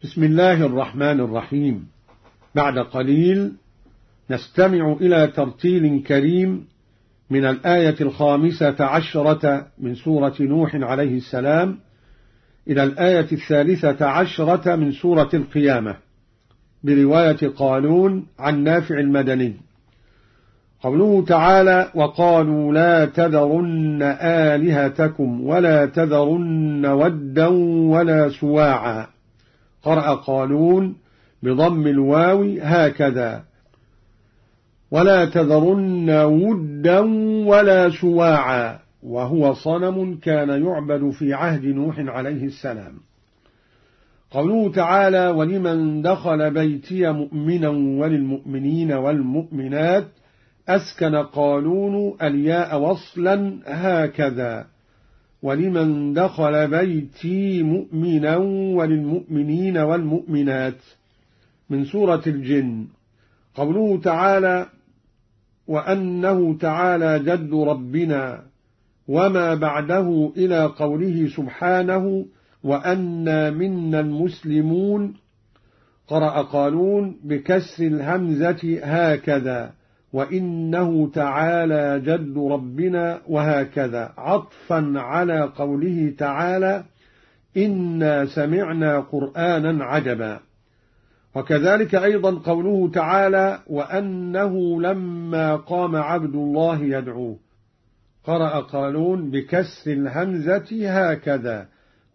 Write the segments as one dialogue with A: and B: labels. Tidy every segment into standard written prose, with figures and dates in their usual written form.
A: بسم الله الرحمن الرحيم. بعد قليل نستمع إلى ترتيل كريم من الآية 15 من سورة نوح عليه السلام إلى الآية 13 من سورة القيامة برواية قالون عن نافع المدني. قوله تعالى: وقالوا لا تذرن آلهتكم ولا تذرن ودا ولا سواعا. قرأ قالون بضم الواو هكذا: ولا تذرن ودا ولا سواعا، وهو صنم كان يعبد في عهد نوح عليه السلام. قوله تعالى: ولمن دخل بيتي مؤمنا وللمؤمنين والمؤمنات، أسكن قالون الياء وصلا هكذا: ولمن دخل بيتي مؤمنا وللمؤمنين والمؤمنات، من سورة الجن. قوله تعالى: وأنه تعالى جد ربنا، وما بعده إلى قوله سبحانه: وأنا منا المسلمون. قرأ قالون بكسر الهمزة هكذا: وإنه تعالى جد ربنا، وهكذا عطفا على قوله تعالى: إنا سمعنا قرآنا عجبا. وكذلك أيضا قوله تعالى: وأنه لما قام عبد الله يدعوه. قرأ قالون بكسر الهمزة هكذا: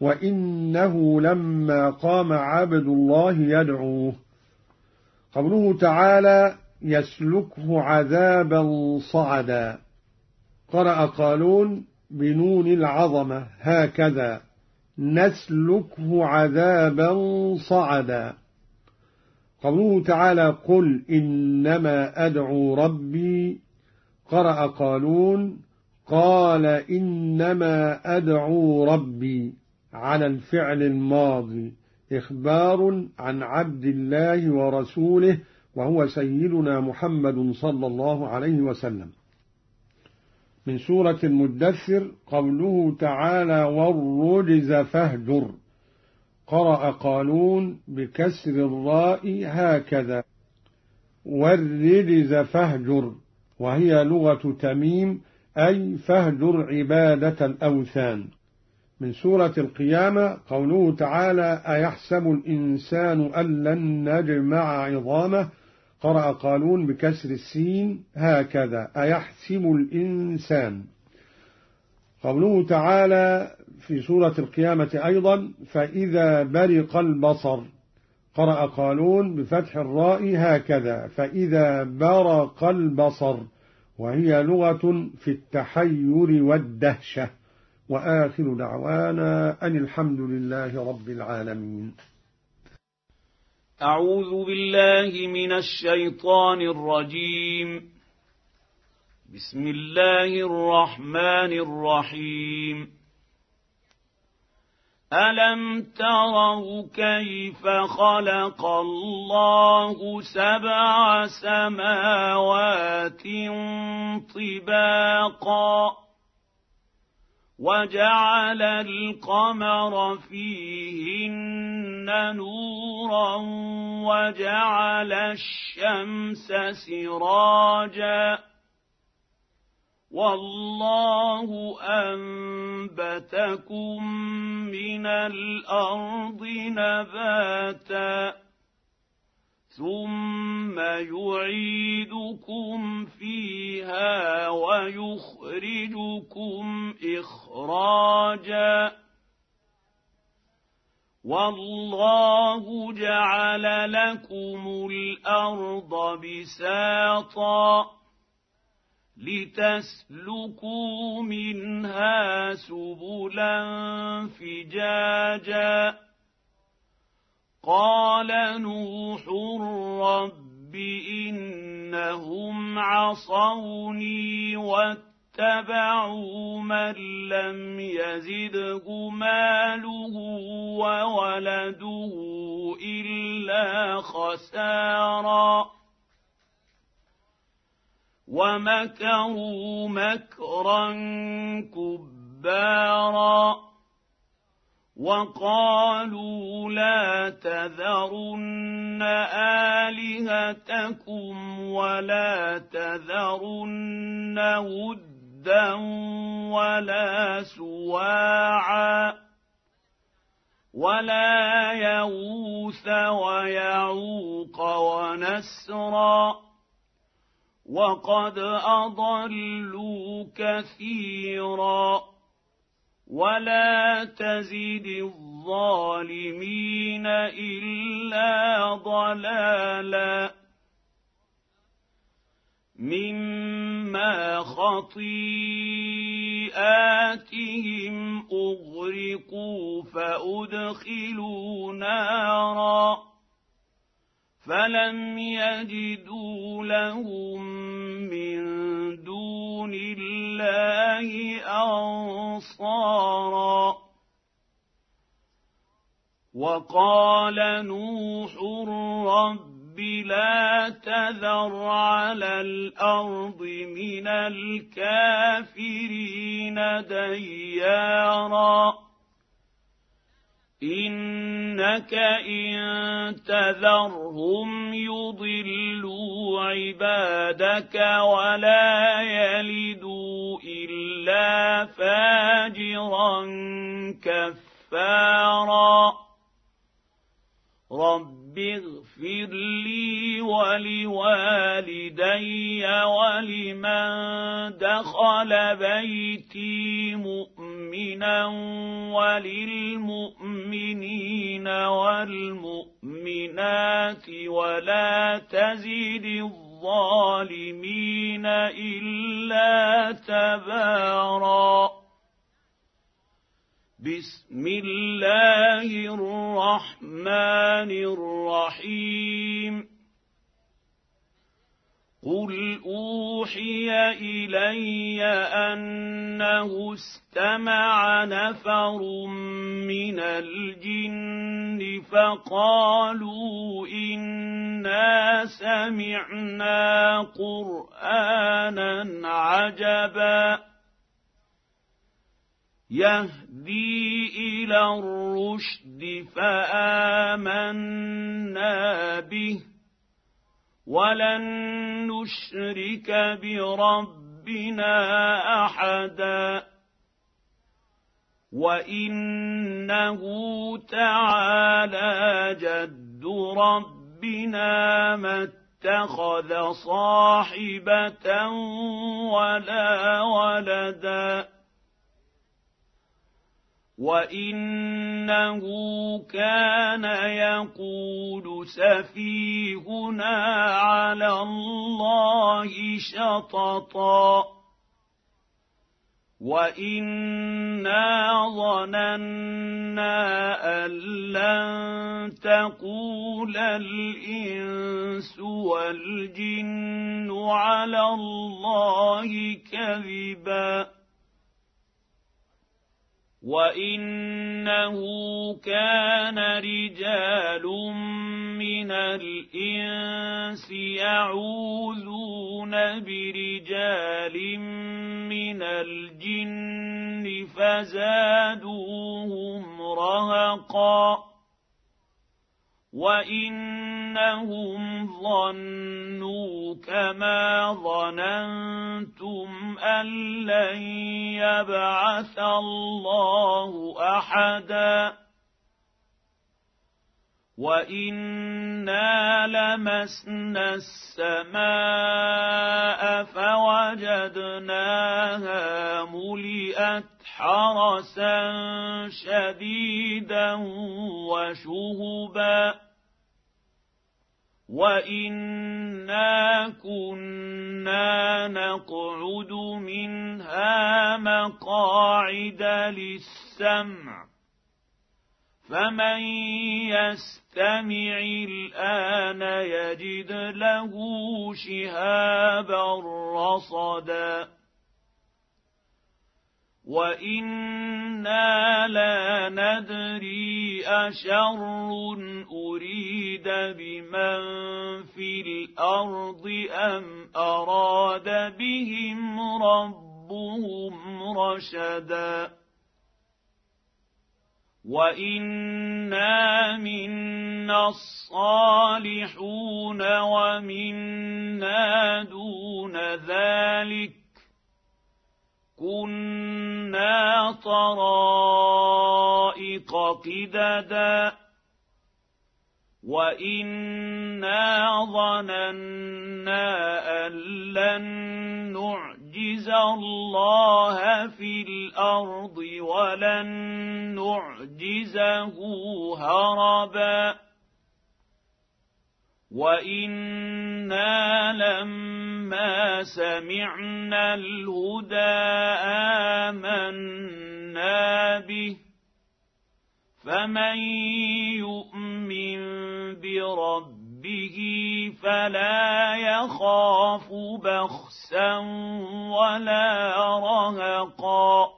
A: وإنه لما قام عبد الله يدعوه. قوله تعالى: يسلكه عذابا صعدا. قرأ قالون بنون العظمة هكذا: نسلكه عذابا صعدا. قوله تعالى: قل إنما أدعو ربي. قرأ قالون قال إنما أدعو ربي على الفعل الماضي، إخبار عن عبد الله ورسوله وهو سيدنا محمد صلى الله عليه وسلم. من سورة المدثر. قوله تعالى: والرجز فاهجر. قرأ قالون بكسر الراء هكذا: والرجز فاهجر، وهي لغة تميم، أي فاهجر عبادة الأوثان. من سورة القيامة. قوله تعالى: أيحسب الإنسان أن لن نجمع عظامه. قرأ قالون بكسر السين هكذا: أيحسب الإنسان. قوله تعالى في سورة القيامة أيضا: فإذا برق البصر. قرأ قالون بفتح الراء هكذا: فإذا برق البصر، وهي لغة في التحير والدهشة. وآخر دعوانا أن الحمد لله رب العالمين.
B: أعوذ بالله من الشيطان الرجيم. بسم الله الرحمن الرحيم. ألم تروا كيف خلق الله 7 سماوات طباقا، وجعل القمر فيهن نورا، وجعل الشمس سراجا، والله أنبتكم من الأرض نباتا، ثم يعيدكم فيها ويخرجكم إخراجا، والله جعل لكم الأرض بساطا لتسلكوا منها سبلا فجاجا. قال نوح: رب إنهم عصوني واتبعوا من لم يزده ماله وولده إلا خسارا، ومكروا مكرا كبارا، وقالوا لا تذرن آلهتكم ولا تذرن ودا ولا سواعا ولا يغوث ويعوق ونسرا وقد أضلوا كثيرا ولا تزد الظالمين إلا ضلالا مما خطيئاتهم أغرقوا فأدخلوا نارا فلم يجدوا لهم من دون الله أنصارا وقال نوح رب لا تذر على الأرض من الكافرين ديارا إنك إن تذرهم يضلوا عبادك ولا يلدوا إلا فاجرا كفارا رب اغفر لي ولوالدي ولمن دخل بيتي مؤمنا وللمؤمنين والمؤمنات ولا تزد الظالمين إلا تبارا بسم الله الرحمن الرحيم قل أوحي إلي أنه استمع نفر من الجن فقالوا إنا سمعنا قرآنا عجبا يهدي إلى الرشد فآمنا به ولن نشرك بربنا أحدا وإنه تعالى جد ربنا ما اتخذ صاحبة ولا ولدا وإنه كان يقول سفيهنا على الله شططا وإنا ظننا أن لن تقول الإنس والجن على الله كذبا وإنه كان رجال من الإنس يعوذون برجال من الجن فزادوهم رهقا وإنهم ظنوا كما ظننتم أن لن يبعث الله أحدا وإنا لمسنا السماء فوجدناها ملئت حرسا شديدا وشهبا وإنا كنا نقعد منها مقاعد للسمع فمن يستمع الآن يجد له شهابا رصدا وإنا لا ندري أشر أريد بمن في الأرض أم أراد بهم ربهم رشدا وإنا منا الصالحون ومنا دون ذلك كنا طرائق قددا وإنا ظننا أن لن نعجز الله في الأرض ولن نعجزه هربا وإنا لما سمعنا الهدى آمنا به فمن يؤمن بربه فلا يخاف بخسا ولا رهقا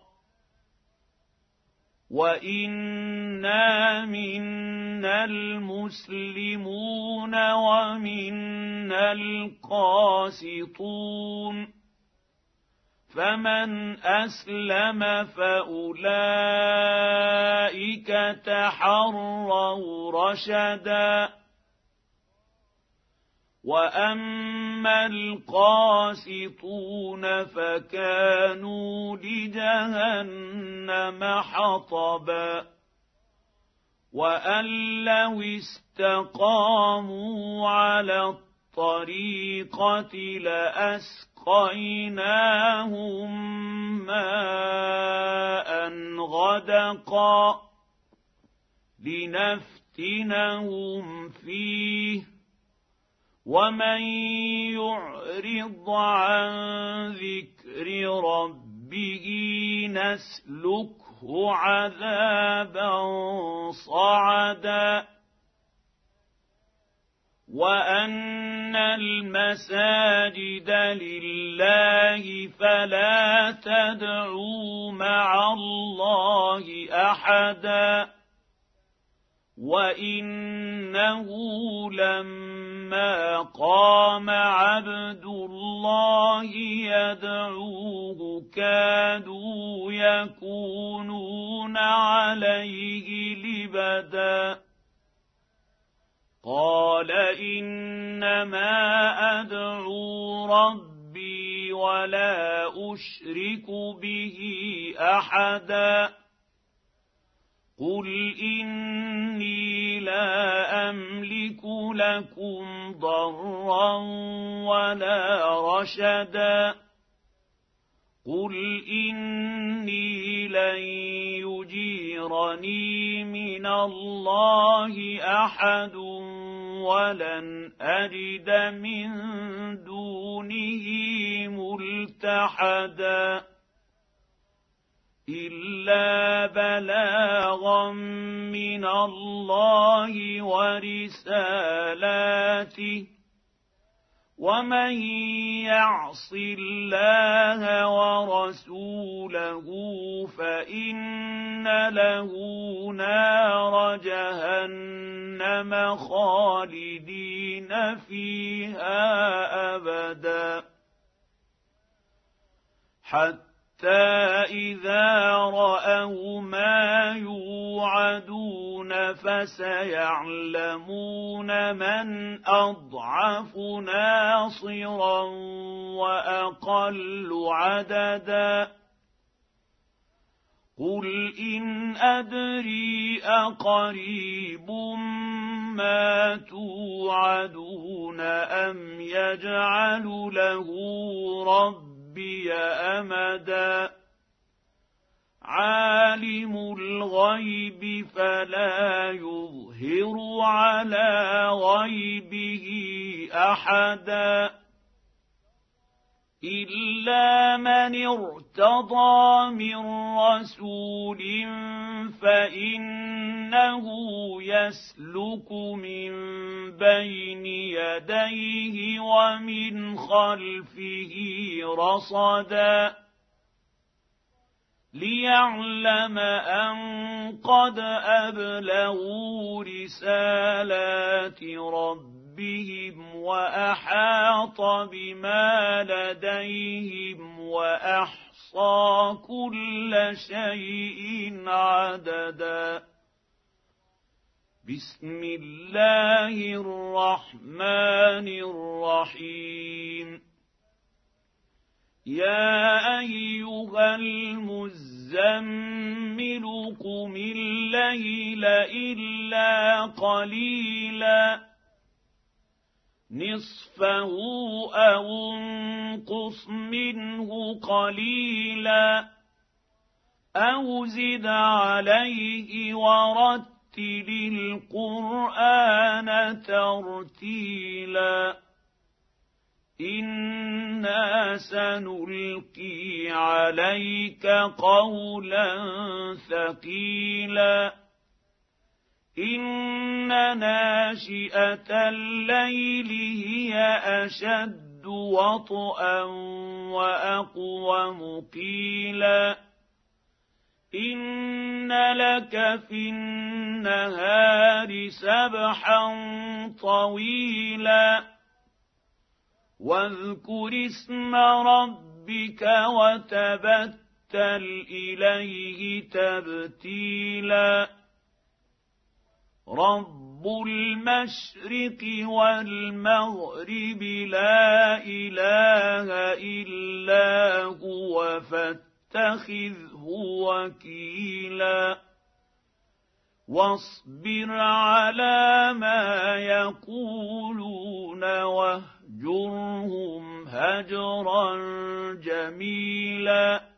B: وإنا منا المسلمون ومنا القاسطون فمن أسلم فأولئك تحروا رشدا وأما القاسطون فكانوا لجهنم حطبا وأن لو استقاموا على الطريقة لأسقيناهم ماء غدقا لنفتنهم فيه ومن يعرض عن ذكر ربه نسلكه عذابا صعدا وأن المساجد لله فلا تدعوا مع الله أحدا وإنه لما قام عبد الله يدعوه كادوا يكونون عليه لبدا قال إنما أدعو ربي ولا أشرك به أحدا قل إني لا أملك لكم ضرا ولا رشدا قل إني لن يجيرني من الله أحد ولن أجد من دونه ملتحدا إلا بلاغا من الله ورسالاته ومن يعص الله ورسوله فإن له نار جهنم خالدين فيها أبدا حتى إذا رأوا ما يوعدون فسيعلمون من أضعف ناصرا وأقل عددا قل إن أدري أقريب ما توعدون أم يجعل له ربي أمدا عالم الغيب فلا يظهر على غيبه أحدا إلا من ارتضى من رسول فإنه يسلك من بين يديه ومن خلفه رصدا ليعلم أن قد أبلغوا رسالات ربهم وأحاط بما لديهم وأحصى كل شيء عددا بسم الله الرحمن الرحيم يا أيها المزمل قم الليل إلا قليلا نصفه أو انقص منه قليلا أو زد عليه ورتل القرآن ترتيلا إنا سنلقي عليك قولا ثقيلا إن ناشئة الليل هي أشد وطئا وأقوم قيلا إن لك في النهار سبحا طويلا واذكر اسم ربك وتبتل إليه تبتيلا رب المشرق والمغرب لا إله إلا هو فاتخذه وكيلا واصبر على ما يقولون واهجرهم هجرا جميلا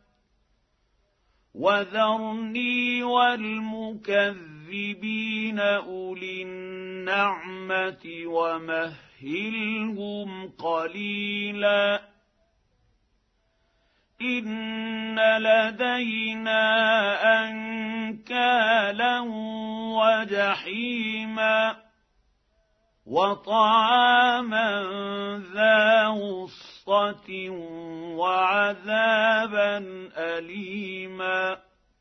B: وذرني والمكذبين أولي النعمة ومهلهم قليلا إن لدينا أنكالا وجحيما وطعاما ذا غصة وعذابا أليما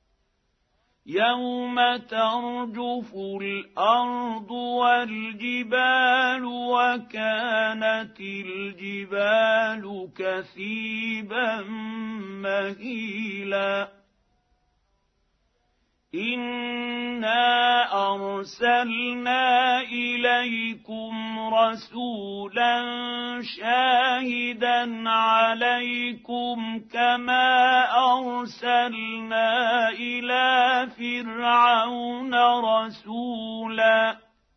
B: يوم ترجف الأرض والجبال وكانت الجبال كثيبا مهيلا إنا أرسلنا إليكم رسولا شاهدا عليكم كما أرسلنا إلى فرعون رسولا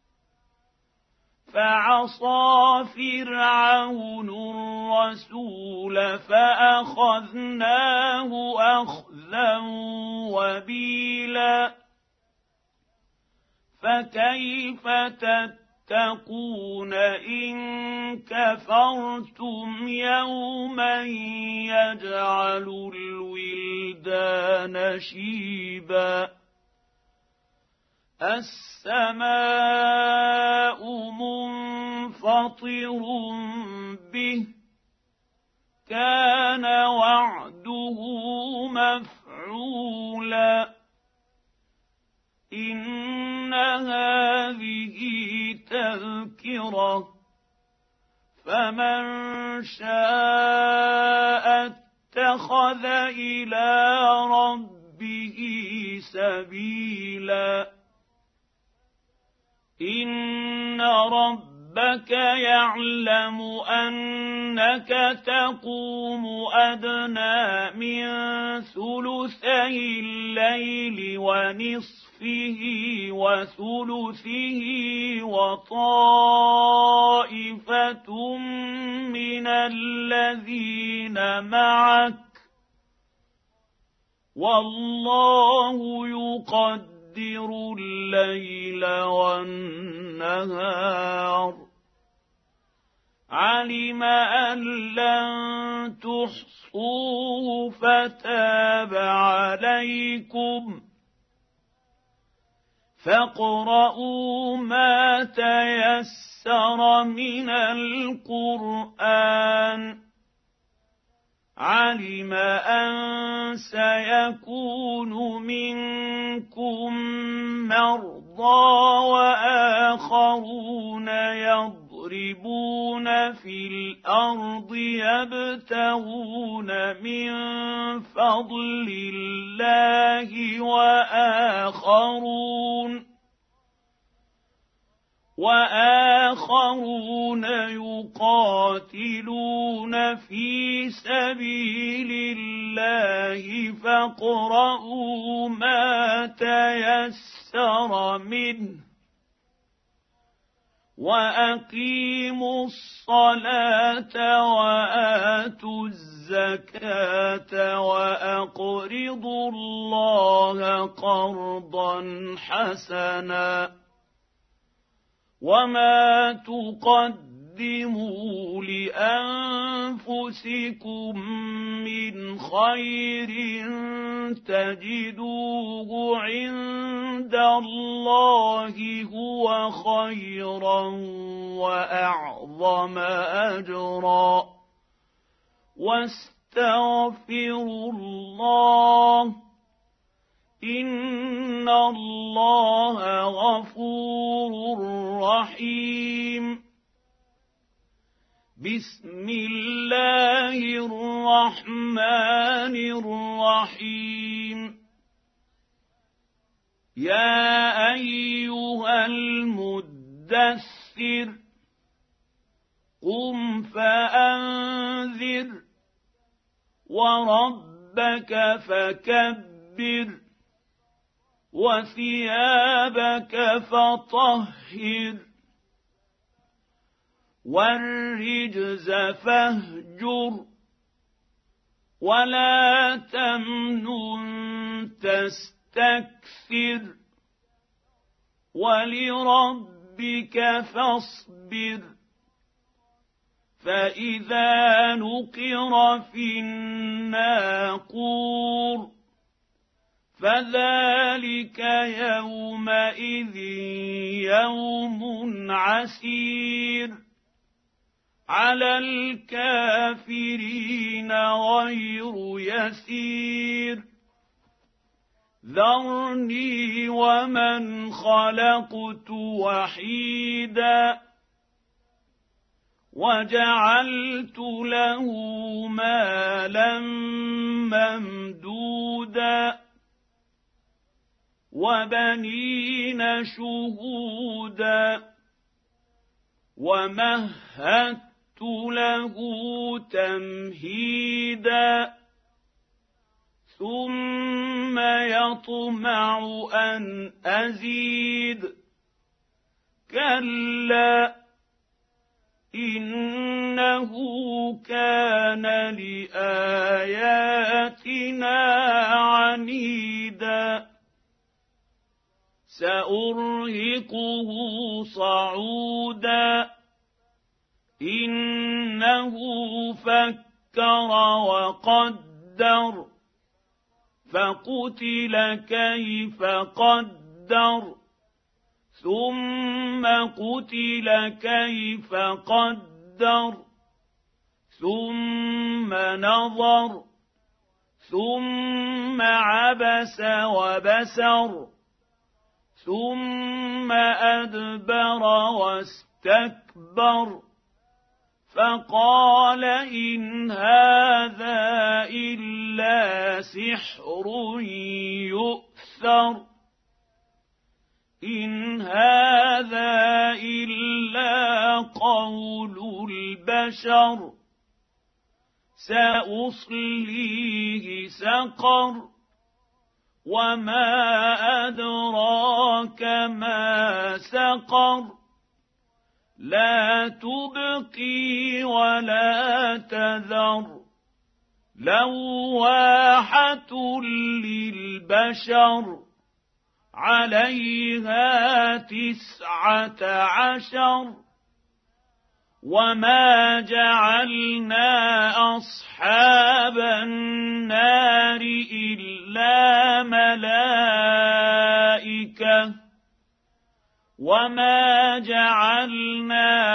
B: فعصى فرعون الرسول فأخذناه أخذا وبيلا فكيف تتقون إن كفرتم يوما يجعل الولدان شيبا السماء منفطر به كان وعده مفعولا إن هذه تذكرة فمن شاء اتخذ إلى ربه سبيلا إن ربك يعلم أنك تقوم أدنى من ثلثي الليل ونصفه وثلثه وطائفة من الذين معك والله يقدر الليل والنهار علم أن لن تحصوه فتاب عليكم فاقرؤوا ما تيسر من القرآن علم أن سيكون منكم مرضى وآخرون يضربون في الأرض يبتغون من فضل الله وآخرون يقاتلون في سبيل الله فاقرؤوا ما تيسر منه وأقيموا الصلاة وآتوا الزكاة وأقرضوا الله قرضا حسنا وما تقدموا لأنفسكم من خير تجدوه عند الله هو خيرا وأعظم أجرا واستغفروا الله إن الله غفور رحيم بسم الله الرحمن الرحيم يا أيها المدثر قم فأنذر وربك فكبر وثيابك فطهر والرجز فاهجر ولا تمنن تستكثر ولربك فاصبر فإذا نقر في الناقور فذلك يومئذ يوم عسير على الكافرين غير يسير ذرني ومن خلقت وحيدا وجعلت له مالا ممدودا وبنين شهودا ومهدت له تمهيدا ثم يطمع أن أزيد كلا إنه كان لآياتنا عنيدا سأرهقه صعودا إنه فكر وقدر فقتل كيف قدر ثم قتل كيف قدر ثم نظر ثم عبس وبسر ثم أدبر واستكبر فقال إن هذا إلا سحر يؤثر إن هذا إلا قول البشر سأصليه سقر وما أدراك ما سقر لا تبقي ولا تذر لواحة للبشر عليها 19 وما جعلنا أصحاب النار إلا ملائكة وما جعلنا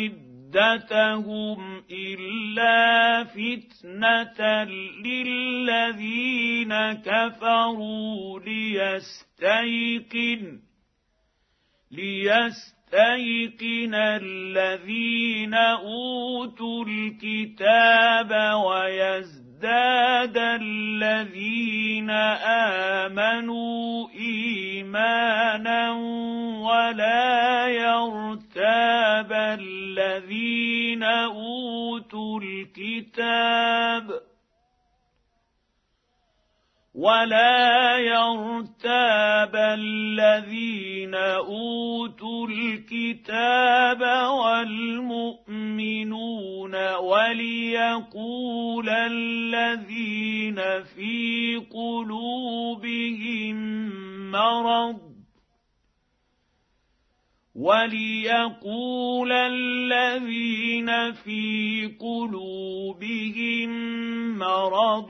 B: عدتهم إلا فتنة للذين كفروا ليستيقن الذين أوتوا الكتاب ويزداد يزداد الذين آمنوا إيمانا ولا يرتاب الذين أوتوا الكتاب والمؤمنون وليقول الذين في قلوبهم مرض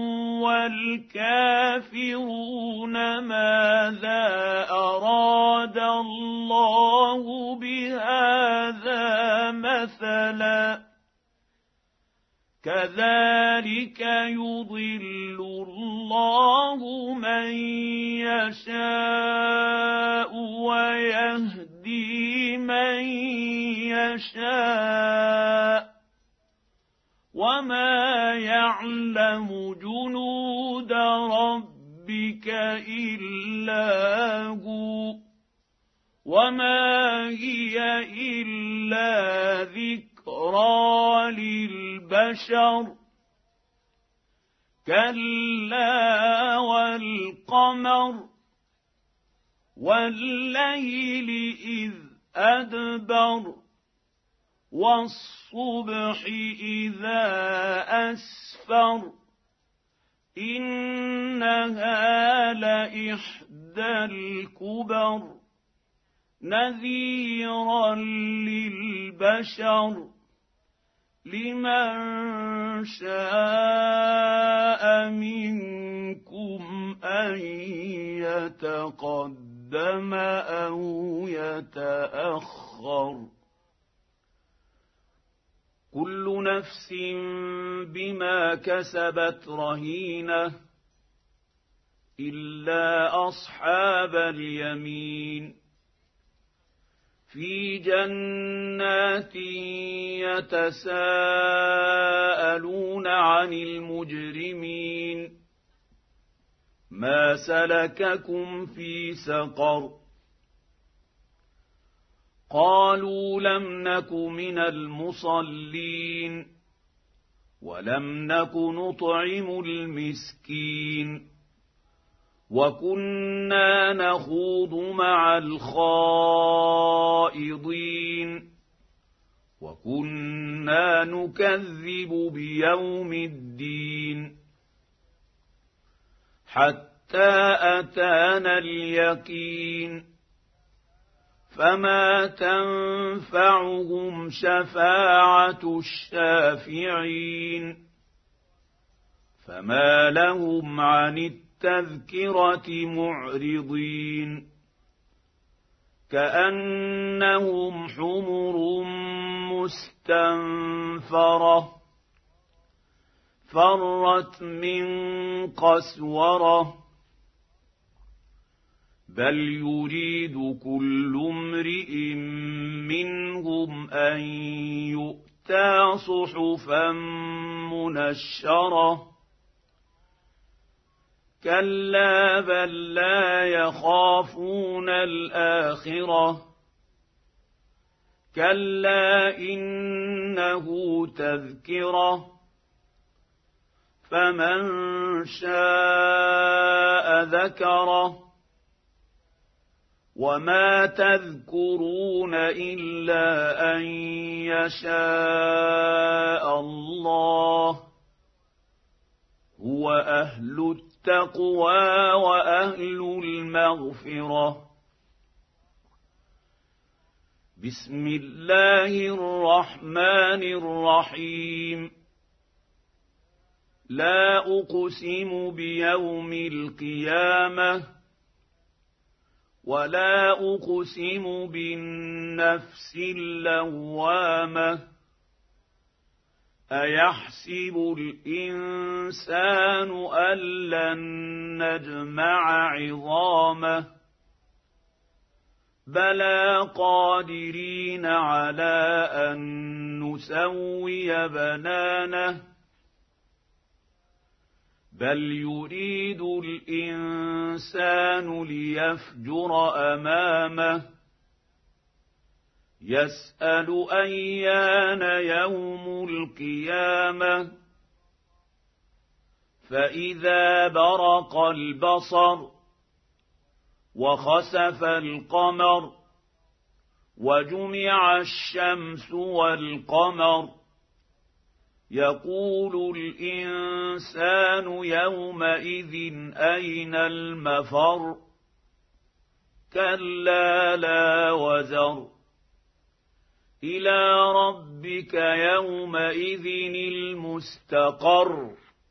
B: والكافرون ماذا أراد الله بهذا مثلا كذلك يضل الله من يشاء ويهدي من يشاء وما يعلم جنود ربك إلا هو وما هي إلا ذكرى للبشر كلا والقمر والليل إذ أدبر والصبح إذا أسفر إنها لإحدى الكبر نذيرا للبشر لمن شاء منكم أن يتقدم أو يتأخر كل نفس بما كسبت رهينة إلا أصحاب اليمين في جنات يتساءلون عن المجرمين ما سلككم في سقر قالوا لم نك من المصلين ولم نك نطعم المسكين وكنا نخوض مع الخائضين وكنا نكذب بيوم الدين حتى أتانا اليقين فما تنفعهم شفاعة الشافعين فما لهم عن التذكرة معرضين كأنهم حمر مستنفرة فرت من قسورة بل يريد كل امرئ منهم أن يؤتى صحفا منشرة كلا بل لا يخافون الآخرة كلا إنه تذكرة فمن شاء ذكره وما تذكرون إلا أن يشاء الله هو أهل التقوى وأهل المغفرة بسم الله الرحمن الرحيم لا أقسم بيوم القيامة ولا أقسم بالنفس اللوامة أيحسب الإنسان أن لن نجمع عظامه بلى قادرين على أن نسوي بنانه بل يريد الإنسان ليفجر أمامه يسأل أيان يوم القيامة فإذا برق البصر وخسف القمر وجمع الشمس والقمر يقول الإنسان يومئذ أين المفر كلا لا وزر إلى ربك يومئذ المستقر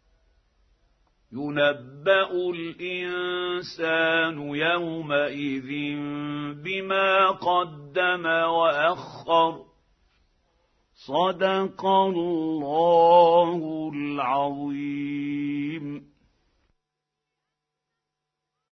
B: ينبأ الإنسان يومئذ بما قدم وأخر صدق الله العظيم.